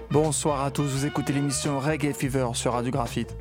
Bonsoir à tous, vous écoutez l'émission Reggae Fever sur Radio Graphite.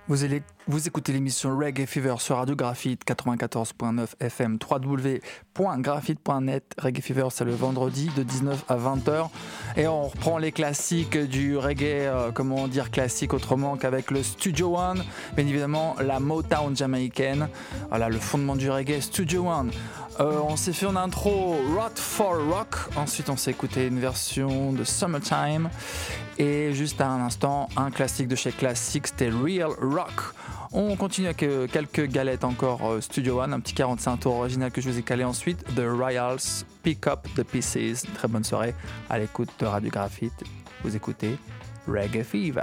Vous écoutez l'émission Reggae Fever sur Radio Graphite 94.9 FM, www.graphite.net. Reggae Fever, c'est le vendredi de 19 à 20h. Et on reprend les classiques du reggae, comment dire classique autrement qu'avec le Studio One. Bien évidemment, la Motown jamaïcaine. Voilà, le fondement du reggae, Studio One. On s'est fait en intro Rot for Rock. Ensuite, on s'est écouté une version de Summertime. Et juste à un instant, un classique de chez Classic, c'était Real Rock. On continue avec quelques galettes encore Studio One, un petit 45 tours original que je vous ai calé ensuite, The Royals, Pick Up the Pieces. Très bonne soirée à l'écoute de Radio Graphite. Vous écoutez Reggae Fever.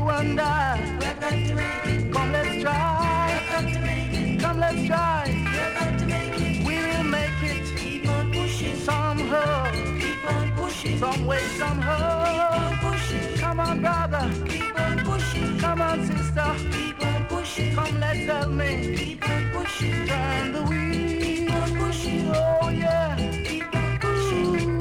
you and I. We've got to make it. Come, let's try. We've got to make it. Come, let's try. We've got to make it. We will make it. Keep on pushing. Somehow. Keep on pushing. Some way, somehow. Keep on pushing. Come on, brother. Keep on pushing. Come on, sister. Keep on pushing. Come, let's help me. Keep on pushing. Turn the wheel. Keep on pushing. Oh, yeah. Keep on pushing.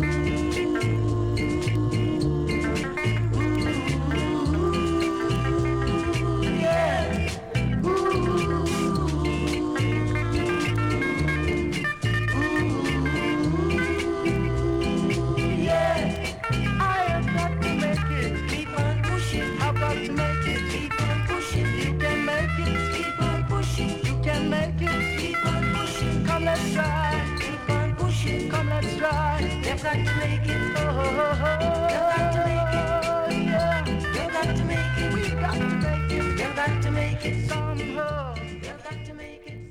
You've got to make it. You've got to make it. Yeah. You've got to make it. We've got to make it. You've got to make it. Somehow. You've got to make it.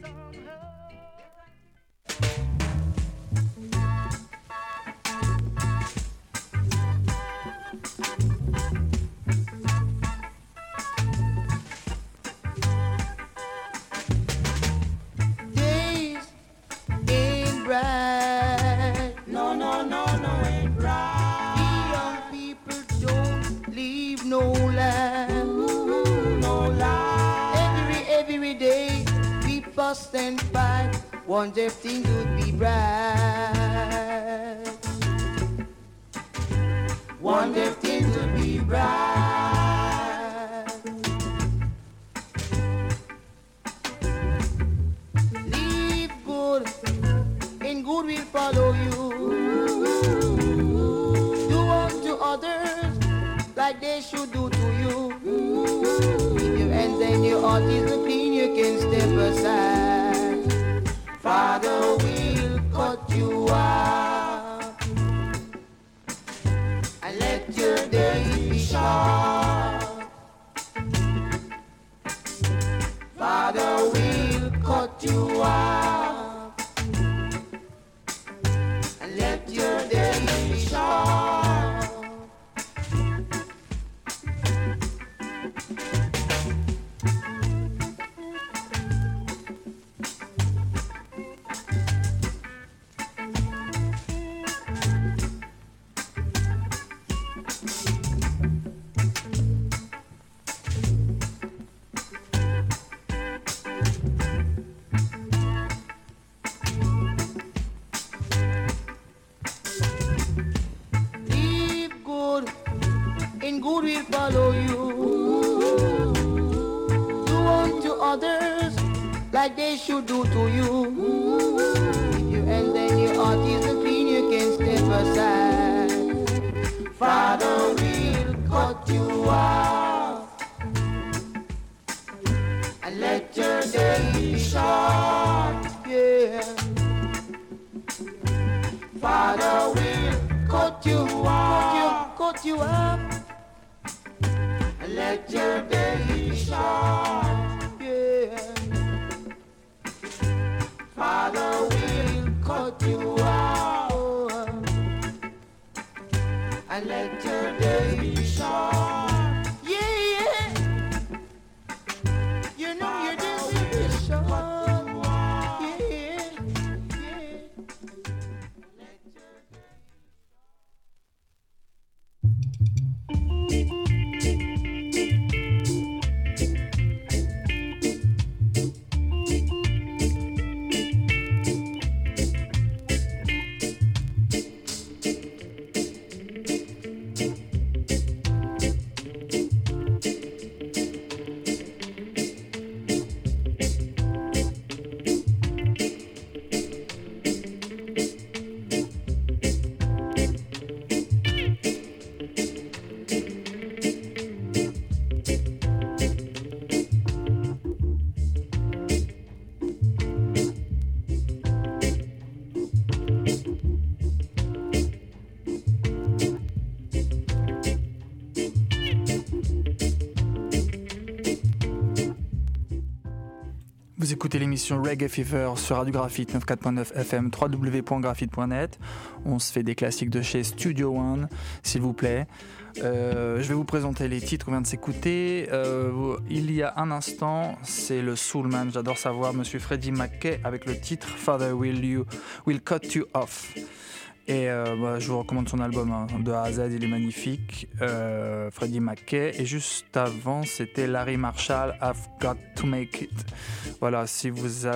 Days ain't bright. No, ain't right. The young people don't leave no land. No lie. Every day we fuss and fight. Wonder if things would be bright. Wonder if things would be bright. Live good, and good will follow you. Do unto others like they should do to you. If your hands and your heart is clean, you can step aside. Father will cut you out and let your days be short. Father will cut you out and let your days be short. Live good, and good will follow you. Do unto others like they should do to you. If your hands and your heart is clean, you can step aside. Father will cut you out and let your day be short. Yeah. Father will cut you up, and let your day be short. Yeah. Father will cut you out, and let your day be short. Yeah. You know your day will be short. Yeah. Vous écoutez l'émission Reggae Fever sur Radio Graphite 94.9 FM, www.graphite.net. On se fait des classiques de chez Studio One, s'il vous plaît. Je vais vous présenter les titres qu'on vient de s'écouter. Il y a un instant, c'est le Soulman, j'adore sa voix, Monsieur Freddie McKay, avec le titre Father Will Cut You Off. Et je vous recommande son album de A à Z, il est magnifique. Freddie McKay. Et juste avant, c'était Larry Marshall, I've Got to Make It. Voilà, si vous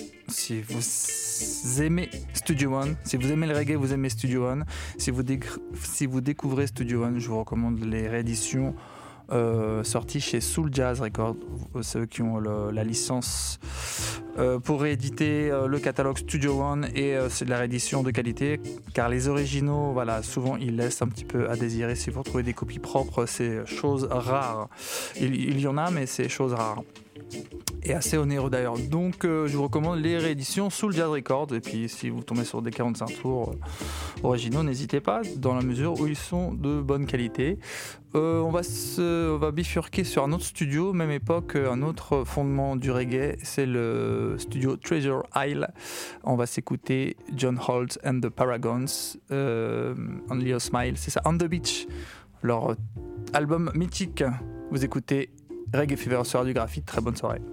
aimez Studio One, si vous aimez le reggae, vous aimez Studio One. Si vous découvrez Studio One, je vous recommande les rééditions sorties chez Soul Jazz Records, ceux qui ont la licence pour rééditer le catalogue Studio One, et c'est de la réédition de qualité, car les originaux, voilà, souvent ils laissent un petit peu à désirer. Si vous retrouvez des copies propres, c'est chose rare. Il y en a, mais c'est chose rare. Et assez onéreux d'ailleurs. Donc je vous recommande les rééditions Soul Jazz Records. Et puis si vous tombez sur des 45 tours originaux, n'hésitez pas, dans la mesure où ils sont de bonne qualité. On va bifurquer sur un autre studio, même époque, un autre fondement du reggae, c'est le studio Treasure Isle. On va s'écouter John Holt and the Paragons, Only a Smile, c'est ça, On the Beach, leur album mythique. Vous écoutez Reggae Fever sur du Graphite, très bonne soirée.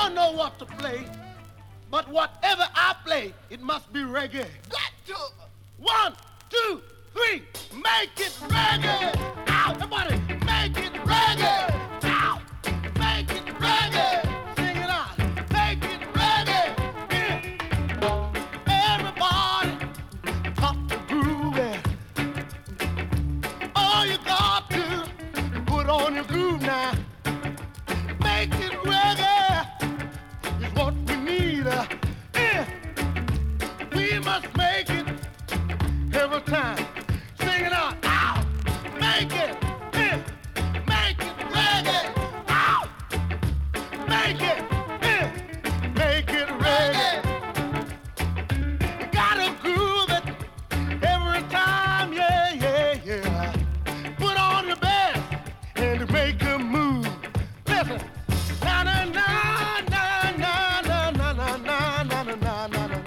don't know what to play, but whatever I play, it must be reggae. Got to. 1, 2, 3, make it reggae. Ow, everybody, make it reggae. Ow, make it reggae. Sing it out, make it reggae. Yeah. Everybody, pop the groove. All you got to put on your groove now. Make it reggae is what we need. Yeah. We must make it every time. Sing it out. Ow. Make it. Yeah. Make it reggae. Ow. Make it. Yeah. Make it reggae. You gotta groove it every time. Yeah, yeah, yeah. Put on your best and make a move. Listen. Na na na na na na na na na na na na na na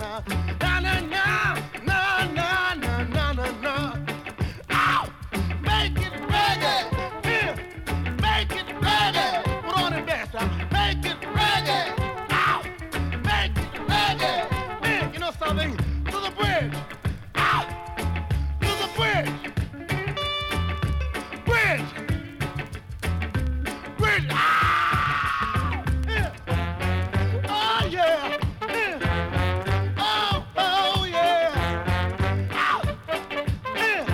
na. Ow! Make it reggae. Yeah. Make it reggae. Put on the best. Make it reggae. Ow! Make it reggae. Yeah. You know something? To the bridge. Ow! To the bridge. Bridge. Bridge. Ow! Yeah. Oh yeah. Yeah. Oh, oh yeah. Ow! Yeah.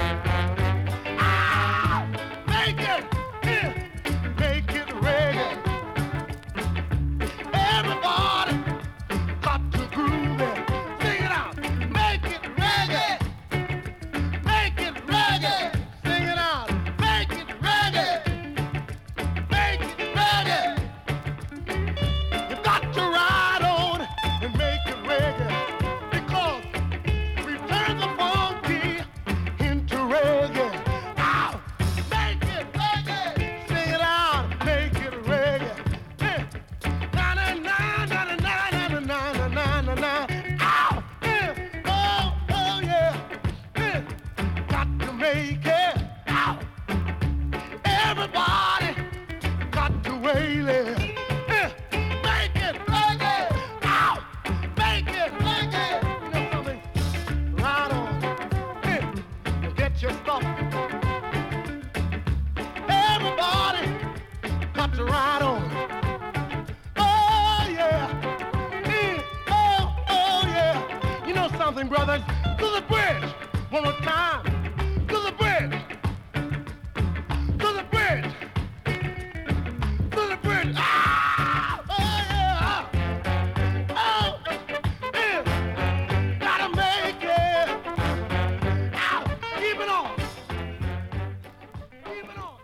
Ow! Make it. Yeah. Make it reggae. Everybody got to groove it. Sing it out. Make it reggae. Make it reggae. Sing it out. Make it reggae. Make it reggae. You got to ride on and make it reggae because we turn the funky into reggae. Ow! Make it reggae. Sing it out. Make it reggae. Yeah. Na na na na na na na na na na na. Ow! Yeah. Oh oh yeah. Yeah. Got to make it. Ow! Everybody got to wail it. Yeah. Make it reggae. Ow! Make it reggae. You know something? Ride on. Yeah. Get your stuff. Everybody got to ride on. Oh yeah. Yeah. Oh oh yeah. You know something, brothers? To the bridge. One more time. To the bridge. To the bridge. To the bridge. Ah! Oh yeah. Oh yeah. Gotta make it. Ow. Keep it on. Keep it on. Ow.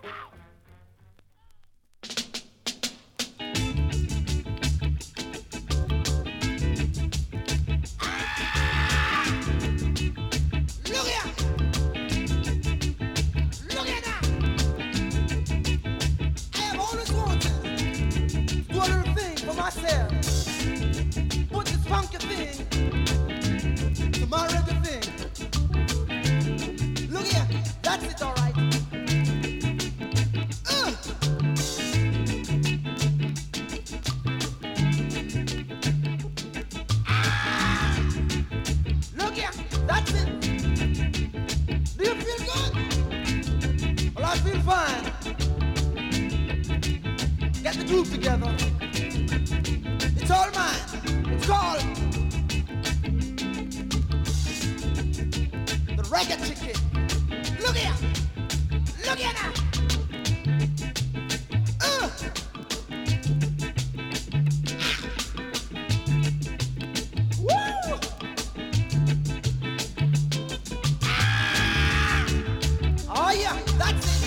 Look here. Look at that. I have always wanted to do a little thing for myself. Put this funky thing to my reggae thing. Look here. That's it, all right. Look here. That's it. Do you feel good? Well, I feel fine. Get the group together. It's all mine. It's called the Reggae Chicken. Look here. Look here now. Woo! Oh yeah, that's it.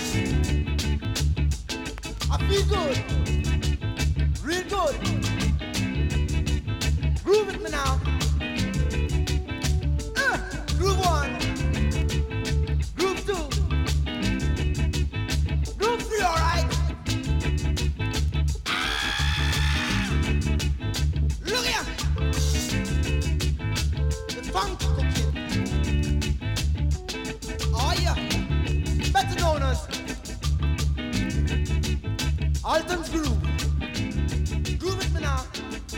I feel good. Real good. Groove with me now. Groove 1. Groove 2. Groove 3, all right. Look here. The funk cooking. Oh yeah. Better known as Alton's Groove. Groove with me now.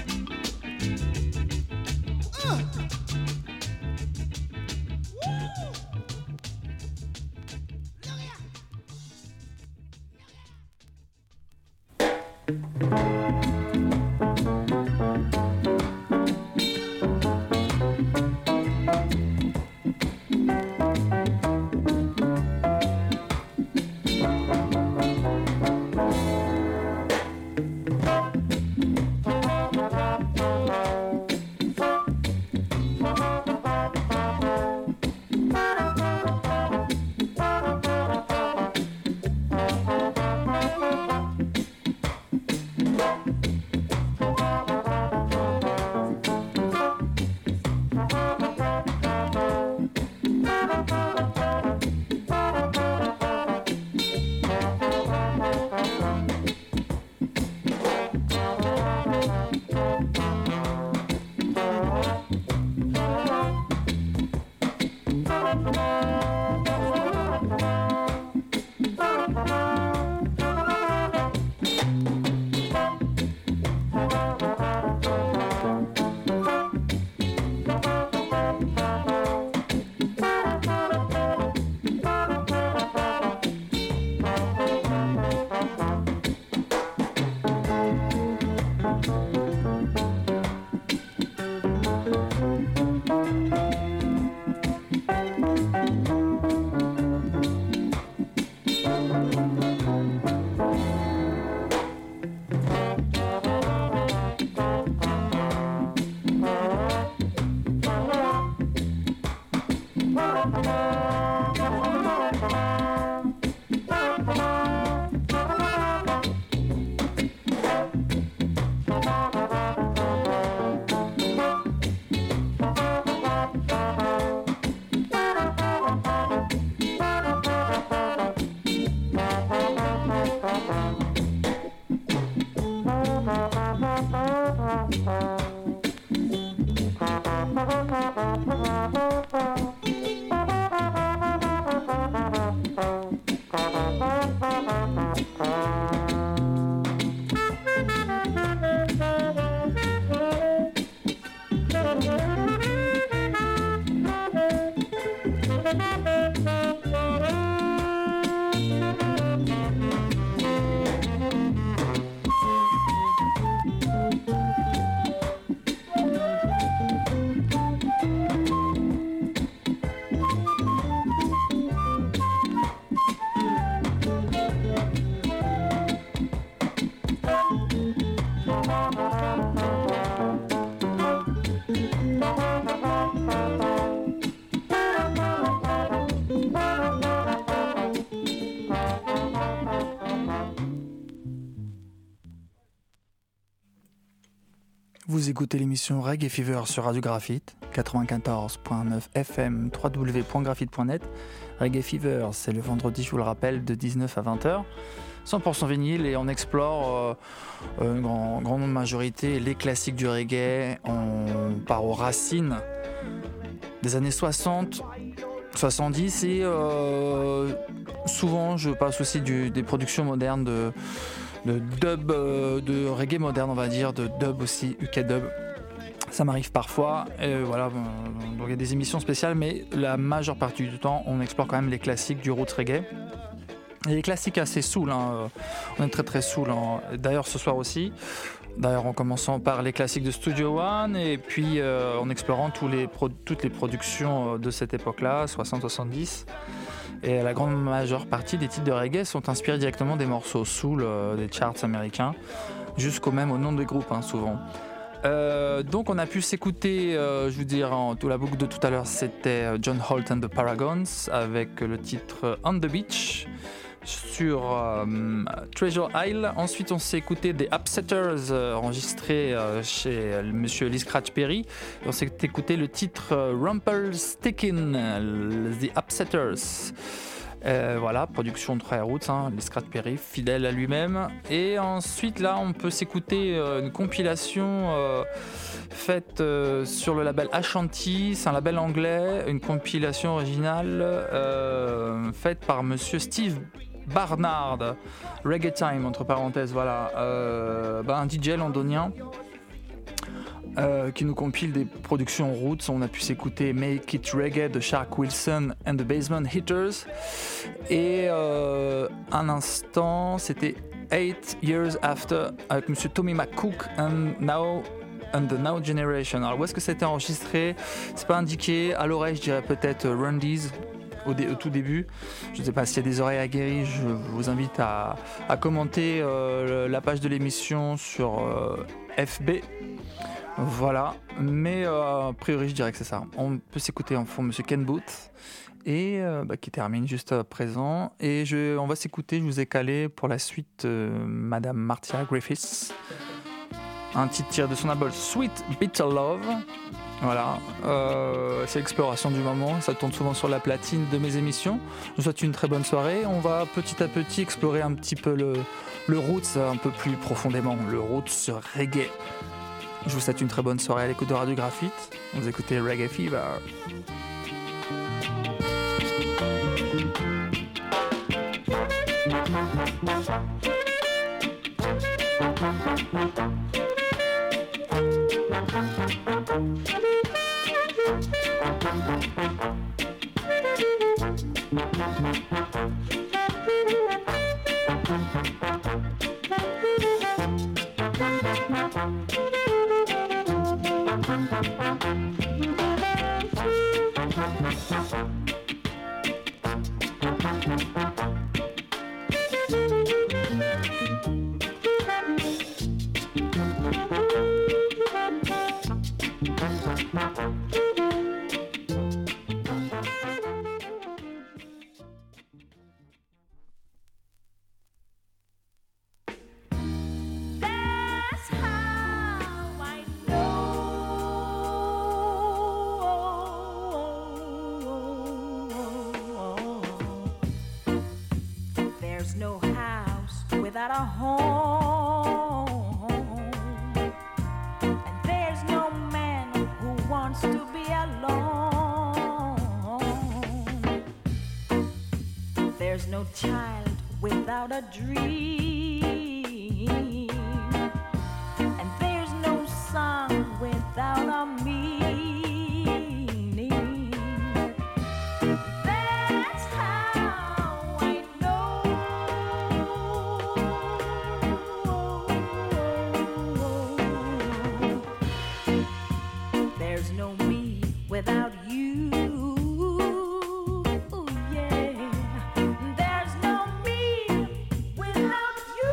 Vous écoutez l'émission Reggae Fever sur Radio Graphite, 94.9 FM, www.graphite.net. Reggae Fever, c'est le vendredi, je vous le rappelle, de 19 à 20h. 100% vinyle et on explore une grande majorité les classiques du reggae. On part aux racines des années 60, 70 et souvent je passe aussi des productions modernes de dub, de reggae moderne on va dire, de dub aussi, UK dub. Ça m'arrive parfois, et voilà, donc il y a des émissions spéciales, mais la majeure partie du temps on explore quand même les classiques du roots reggae. Et les classiques assez soul, hein. On est très très soul, hein. D'ailleurs ce soir aussi, en commençant par les classiques de Studio One et puis en explorant toutes les productions de cette époque-là, 60-70. Et la grande majeure partie des titres de reggae sont inspirés directement des morceaux soul, des charts américains, jusqu'au même au nom des groupes, hein, souvent. Donc on a pu s'écouter, je vous dire, la boucle de tout à l'heure, c'était John Holt and the Paragons avec le titre On the Beach sur Treasure Isle. Ensuite on s'est écouté des Upsetters enregistrés chez monsieur Lee Scratch Perry. Et on s'est écouté le titre Rumpelstiltskin, The Upsetters. Voilà, production de Troy Roots, hein, Lee Scratch Perry, fidèle à lui-même. Et ensuite là on peut s'écouter une compilation faite sur le label Ashanti, c'est un label anglais, une compilation originale faite par monsieur Steve Barnard, Reggae Time entre parenthèses, voilà, un DJ londonien qui nous compile des productions roots. On a pu s'écouter Make It Reggae de Shark Wilson and the Basement Hitters, et un instant c'était 8 Years After avec Monsieur Tommy McCook and the Now Generation. Alors où est-ce que ça a été enregistré? C'est pas indiqué. À l'oreille, je dirais peut-être Rundies au tout début. Je ne sais pas s'il y a des oreilles aguerries. Je vous invite à commenter la page de l'émission sur FB. Voilà. Mais a priori, je dirais que c'est ça. On peut s'écouter en fond Monsieur Ken Booth. Et qui termine juste à présent. Et on va s'écouter, je vous ai calé pour la suite Madame Marcia Griffiths. Un titre tiré de son album Sweet Bitter Love. Voilà, c'est l'exploration du moment, ça tourne souvent sur la platine de mes émissions. Je vous souhaite une très bonne soirée. On va petit à petit explorer un petit peu le roots un peu plus profondément, le roots reggae. Je vous souhaite une très bonne soirée à l'écoute de Radio Graphite. Vous écoutez Reggae Fever. Without a home, and there's no man who wants to be alone. There's no child without a dream, and there's no song without a meaning. That's how I know. There's no me without you. Yeah. There's no me without you.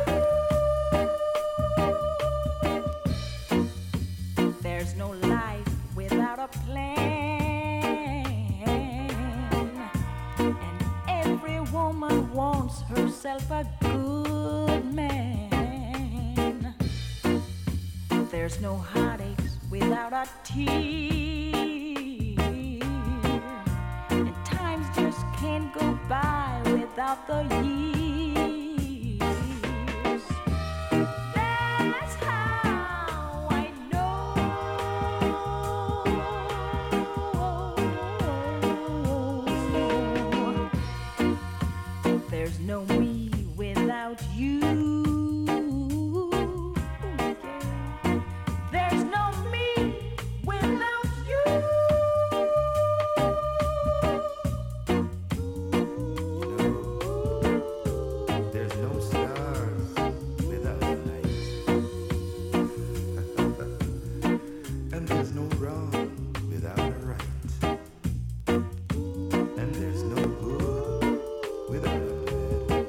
There's no life without a plan. And every woman wants herself a good man. There's no heartaches without a tear, and times just can't go by without the years. That's how I know. There's no me without you. There's no me without you. There's no stars without the light. And there's no wrong without a right. And there's no good without a bad.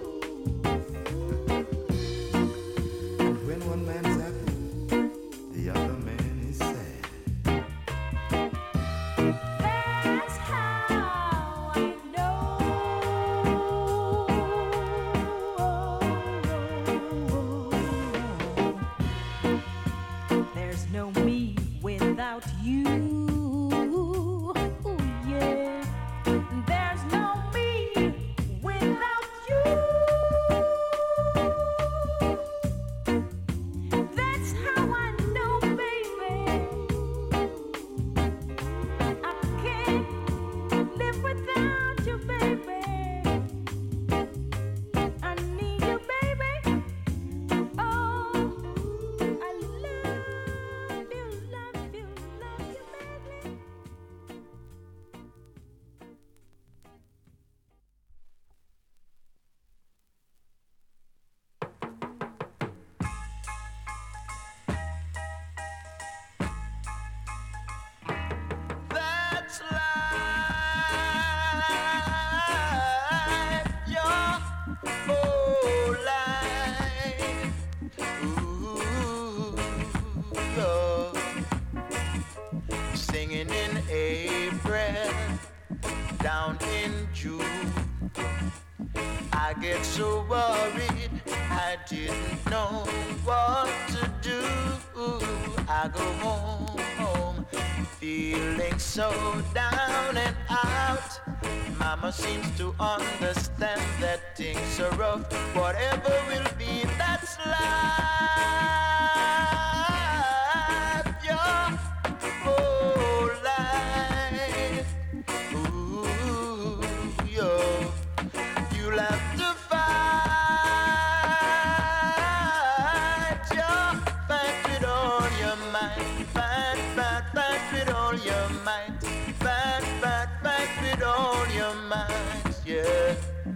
And when one man's happy, the other man is sad. That's how I know. There's no me without you. Yeah. There's no me without you. That's how I know, baby. I can't live without you, baby. I need you, baby. Oh, I love you, love you, love you, baby. down in June. I get so worried, I didn't know what to do. I go home, feeling so down and out. Mama seems to understand that things are rough. Whatever will be, that's life. Your whole life. Ooh, you'll have to fight. Fight with all your might. Fight with all your might. Fight with all your might. Yeah.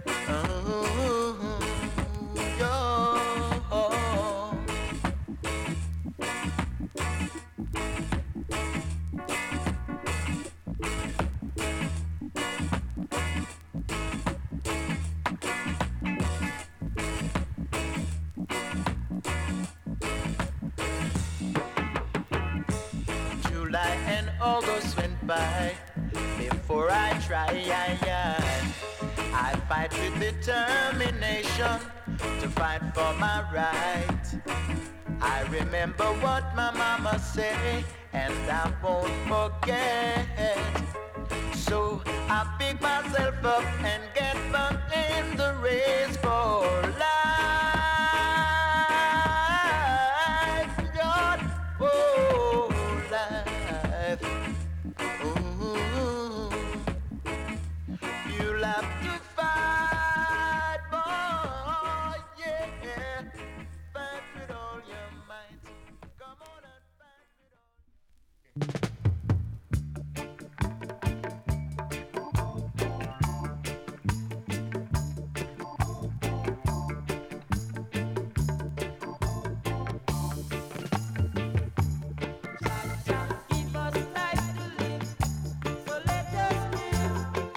July and August went by before I try. I fight with determination to fight for my right. I remember what my mama said, and I won't forget. So I pick myself up and get back in the race for life. Your whole life. Ooh. You'll have to fight, boy, yeah. Fight with all your might. Come on and fight with all. Give us life to live, so let us live.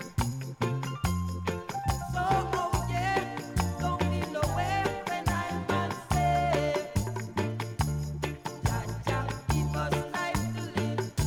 So oh yeah, don't be nowhere when I'm unsafe. Jah give us life to live,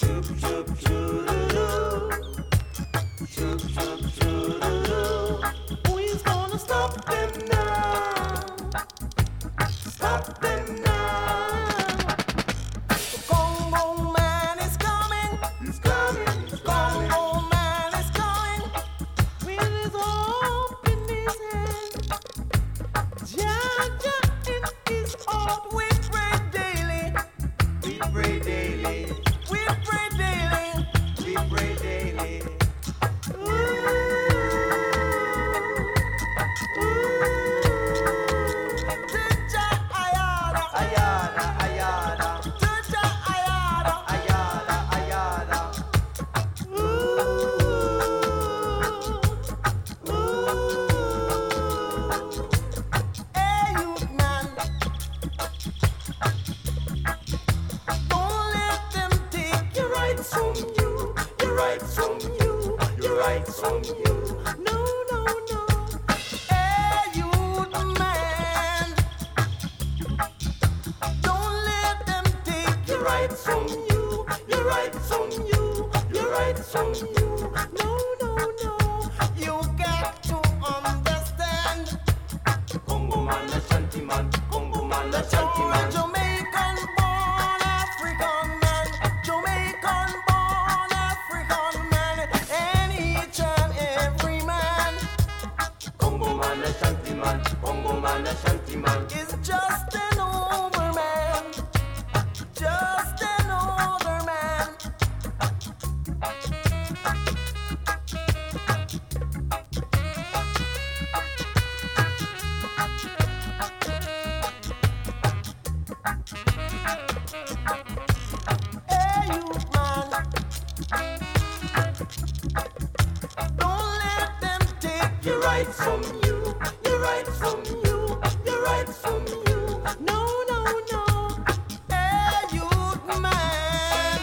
Who is gonna stop them now? Stop them now. Congo man is coming. He's coming. Congo man is coming. With his harp in his hand. Jaja in his heart. We pray daily. We pray daily. We pray daily. We pray daily. Ayada, ayada. Ayada, ayada. Hey, youth man, don't let them take your rights from you, your rights from you, your rights from you. No, no, no. Hey, youth man, don't let them take your rights from you, your rights from you, your rights from you. No, no, no. You got to understand. Congo man, Ashanti man. Congo man, Ashanti man. Jamaican born African man, Jamaican born African man, and each and every man Congo man, Ashanti man. Congo man, Ashanti man. is just another man, just another man. Hey, youth man, don't let them take your rights from you, your rights from you, your rights from you. No, no, no. Hey, youth man,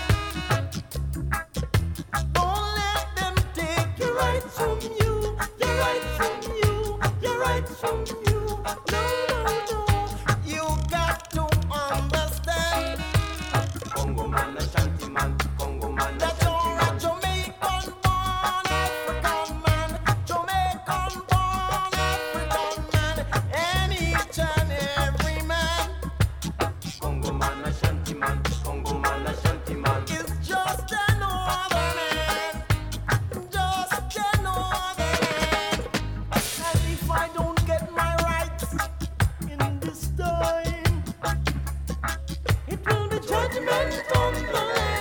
don't let them take your rights from you, your rights from you, your rights from you. No, no, no. You got to understand. Congo man, Ashanti man. Congo man, That's Ashanti all man. Jamaican born African man, Jamaican born African man, and each and every man Congo man, Ashanti man. Congo man, Ashanti man. is just another man, just another man. And if I don't get my rights in this time, it will be judgment on the land.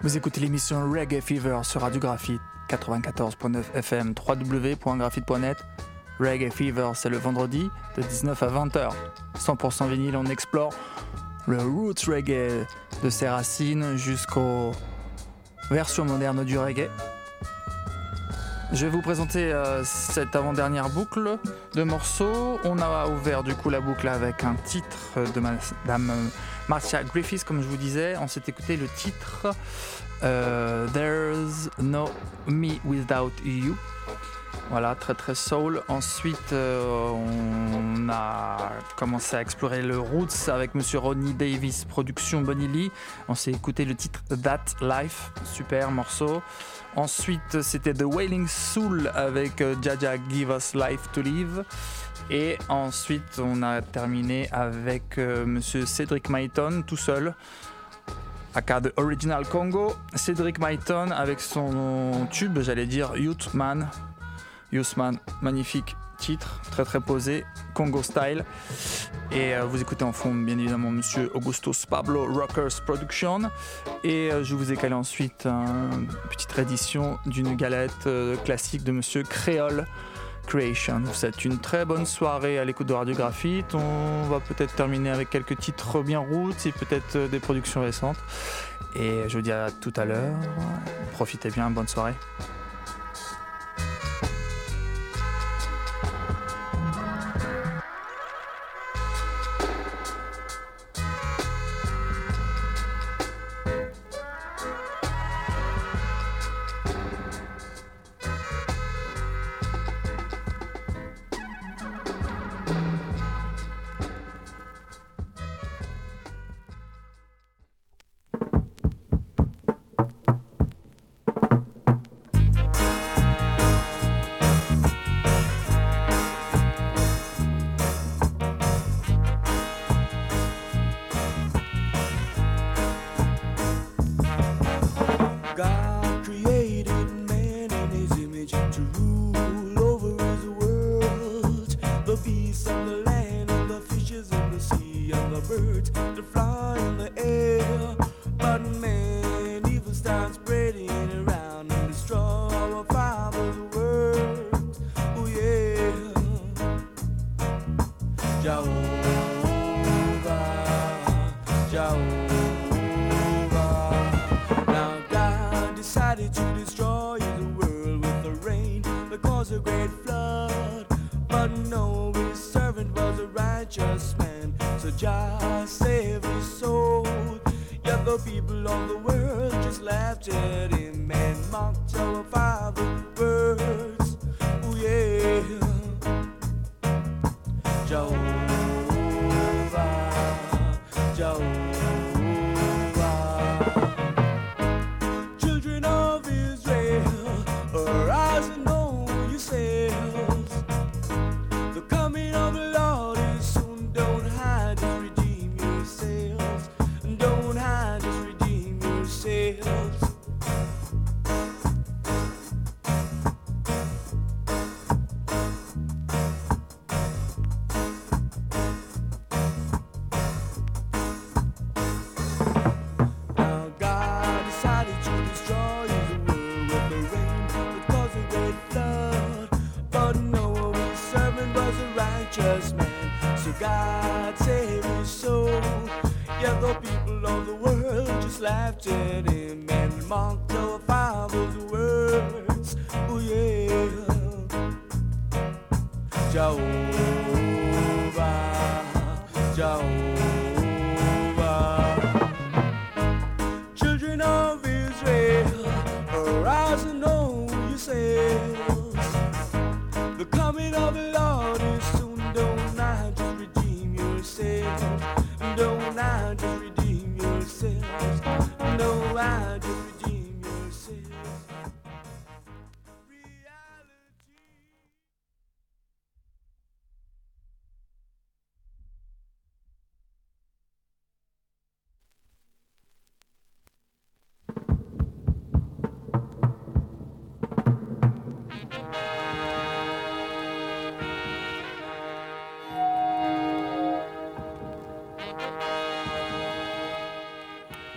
Vous écoutez l'émission Reggae Fever sur Radio Graphite 94.9 FM, www.graphite.net. Reggae Fever, c'est le vendredi de 19 à 20h. 100% vinyle, on explore le roots reggae de ses racines jusqu'aux versions modernes du reggae. Je vais vous présenter cette avant-dernière boucle de morceaux. On a ouvert du coup la boucle avec un titre de Madame Marcia Griffiths, comme je vous disais. On s'est écouté le titre There's No Me Without You. Voilà, très très soul. Ensuite, on a commencé à explorer le roots avec Monsieur Ronnie Davis, production Bonnie Lee. On s'est écouté le titre That Life, super morceau. Ensuite, c'était The Wailing Soul avec Jaja Give Us Life to Live. Et ensuite, on a terminé avec Monsieur Cedric Myton, tout seul, aka The Original Congo. Cedric Myton avec son tube, j'allais dire Youth Man, magnifique titre, très très posé, Congo style. Et vous écoutez en fond bien évidemment Monsieur Augustus Pablo Rockers Production. Et je vous ai calé ensuite une petite réédition d'une galette classique de Monsieur Créole Creation. Vous êtes une très bonne soirée à l'écoute de Radio Graphite. On va peut-être terminer avec quelques titres bien roots et peut-être des productions récentes. Et je vous dis à tout à l'heure. Profitez bien, bonne soirée. God created man in his image to rule over his world. The beasts of the land and the fishes in the sea and the birds that fly in the air. But man, evil starts spreading around and destroy our Father's world. Oh yeah, Jehovah, Jehovah. Decided to destroy the world with the rain that caused a great flood. But no, his servant was a righteous man, so Jah saved his soul. Yet the people of the world just laughed at him and mocked our Father's words. Oh yeah, Jehovah, Jehovah. Arise and know yourselves. The coming of the Lord is soon. Don't hide, just redeem yourselves. Don't hide, just redeem yourselves. Now God decided to destroy the world with the rain that caused a great flood. But Noah, his servant, was a righteous man, so God saved his soul. Yet the people of the world just laughed at him and mocked our Father's words. Oh yeah, Jehovah, Jehovah. Children of Israel, arise and know yourselves. The coming of the Lord is soon. Don't now just redeem yourselves. Don't now just redeem yourselves. No, I just redeem yourselves.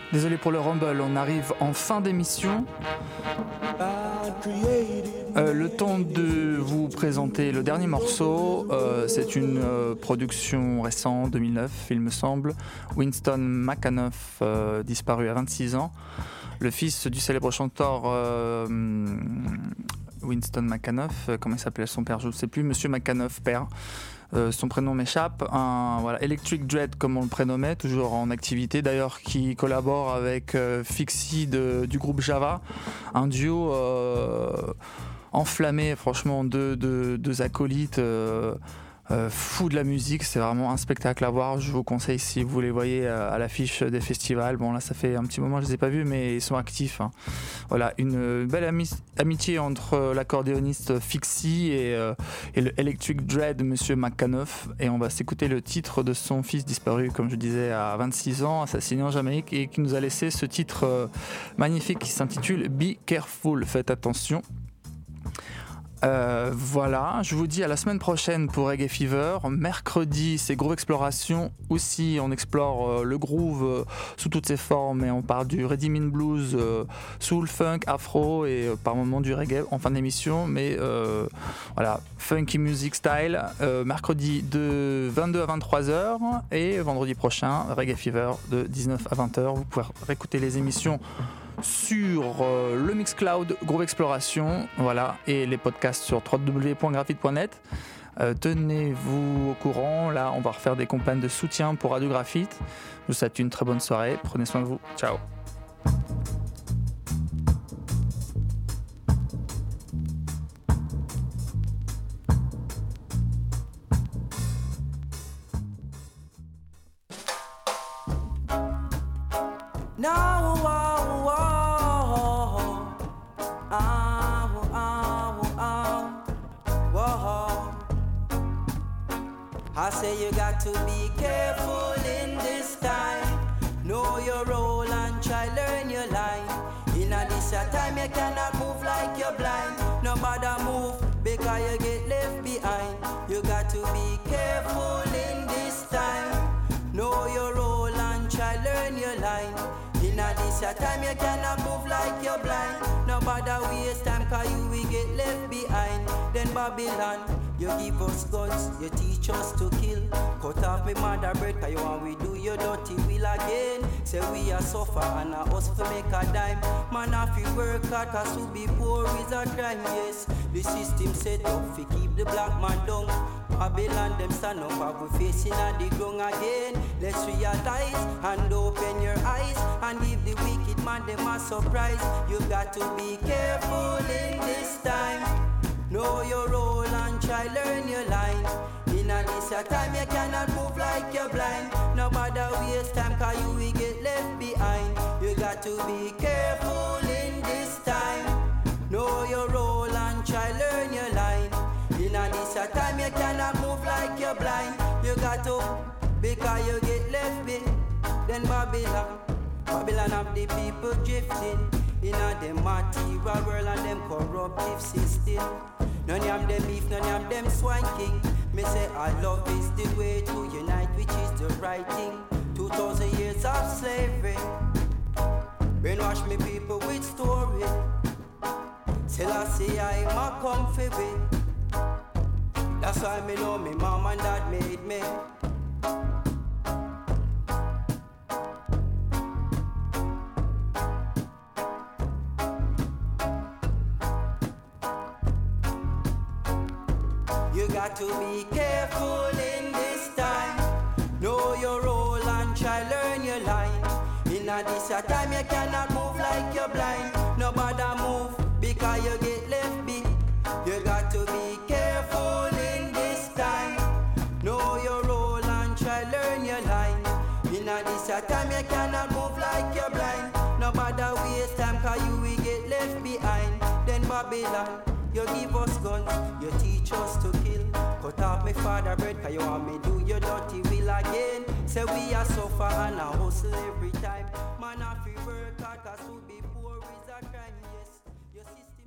Désolé pour le rumble, on arrive en fin d'émission. Le temps de vous présenter le dernier morceau. C'est une production récente, 2009, il me semble. Winston McAnuff, disparu à 26 ans. Le fils du célèbre chanteur Winston McAnuff, comment il s'appelait son père, je ne sais plus, Monsieur McAnuff, père. Son prénom m'échappe. Voilà, Electric Dread, comme on le prénommait, toujours en activité d'ailleurs, qui collabore avec Fixie du groupe Java, un duo enflammé, franchement, deux acolytes. Fou de la musique, c'est vraiment un spectacle à voir. Je vous conseille si vous les voyez à l'affiche des festivals. Bon, là, ça fait un petit moment que je les ai pas vus, mais ils sont actifs. Hein. Voilà, une belle amitié entre l'accordéoniste Fixie et le Electric Dread, Monsieur McAnuff. Et on va s'écouter le titre de son fils disparu, comme je disais, à 26 ans, assassiné en Jamaïque, et qui nous a laissé ce titre magnifique qui s'intitule Be Careful. Faites attention. Voilà, je vous dis à la semaine prochaine pour Reggae Fever. Mercredi, c'est Groove Exploration. Aussi, on explore le groove sous toutes ses formes et on parle du Rhythm and Blues, soul, funk, afro et par moments du reggae en fin d'émission. Mais voilà, funky music style. Mercredi de 22 à 23h et vendredi prochain, Reggae Fever de 19 à 20h. Vous pouvez réécouter les émissions sur le Mixcloud Groove Exploration, voilà, et les podcasts sur www.graphite.net. Tenez-vous au courant, là on va refaire des campagnes de soutien pour Radio Graphite. Je vous souhaite une très bonne soirée, prenez soin de vous, ciao. I say you got to be careful in this time. Know your role and try learn your line. In a this time you cannot move like you're blind. No matter move because you get left behind. You got to be careful in this time. Know your role and try learn your line. In a this time you cannot move like you're blind. No matter waste time cause you will get left behind. Then Babylon, you give us guns, you teach us to kill. Cut off me mother bread, cause you want we do your dirty will again. Say we are suffer and a us to make a dime. Man if you work hard, cause to be poor is a crime, yes. The system set up to keep the black man down. Babylon them stand up, and we facing at the ground again. Let's realize and open your eyes and give the wicked man them a surprise. You got to be careful in this time. Know your role and try learn your line. In a this time you cannot move like you're blind. No matter waste time cause you will get left behind. You got to be careful in this time. Know your role and try learn your line. In a this time you cannot move like you're blind. You got to because you get left behind. Then Babylon have the people drifting. In a them material world and them corruptive system. None of them beef, none of them swine king. Me say our love is the way to unite, which is the right thing. 2,000 years of slavery. Brainwash me people with story. Till I say I'm a comfy way. That's why me know me mom and dad made me. You got to be careful in this time. Know your role and try learn your line. In a this time you cannot move like you're blind. No bother move because you get left beat. You got to be careful in this time. Know your role and try learn your line. In a this time you cannot move like you're blind. No bother waste time cause you will get left behind. Then Babylon, you give us guns, you teach us to kill. Cut off me father bread, cause you want me do your dirty will again. Say we are suffer and a hustle every time. Man, if we work hard, cause to be poor is a crime, yes. Your sister